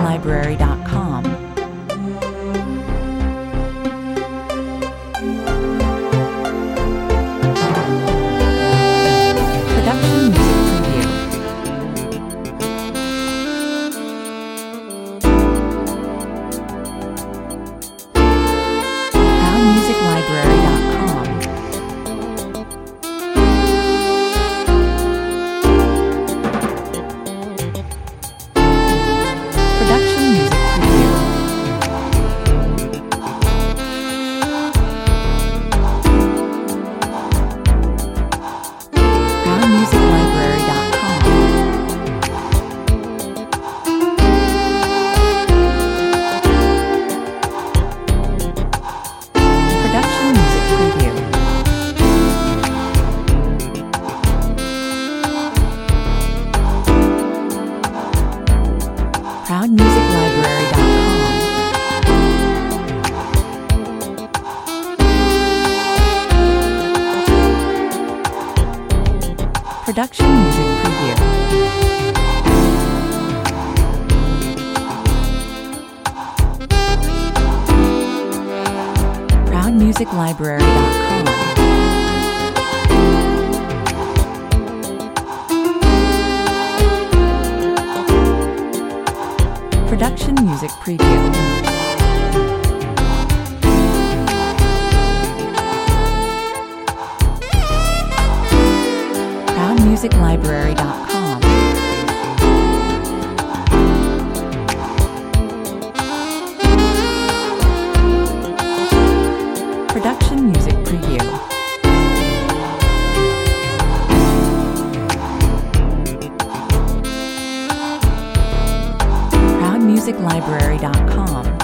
ProudMusicLibrary.com. Production music preview. ProudMusicLibrary.com. Production music preview. ProudMusicLibrary.com. Production music preview. ProudMusicLibrary.com. Production music preview. ProudMusicLibrary.com. Production music preview. ProudMusicLibrary.com. Production music preview. ProudMusicLibrary.com.